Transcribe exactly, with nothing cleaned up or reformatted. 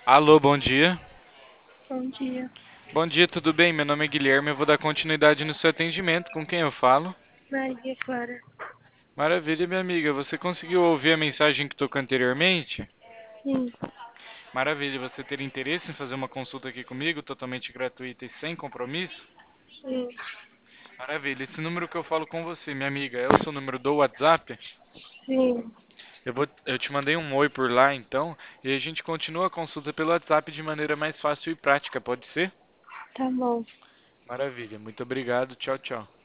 Alô, bom dia. Bom dia, Bom dia, tudo bem? Meu nome é Guilherme, eu vou dar continuidade no seu atendimento. Com quem eu falo? Maria Clara. Maravilha, minha amiga. Você conseguiu ouvir a mensagem que tocou anteriormente? Sim, Maravilha, você ter interesse em fazer uma consulta aqui comigo, totalmente gratuita e sem compromisso? sim, Maravilha, esse número que eu falo com você, minha amiga, é o seu número do WhatsApp? sim, Eu vou, eu te mandei um oi por lá, então, e a gente continua a consulta pelo WhatsApp de maneira mais fácil e prática, pode ser? tá bom. Maravilha, muito obrigado, tchau, tchau.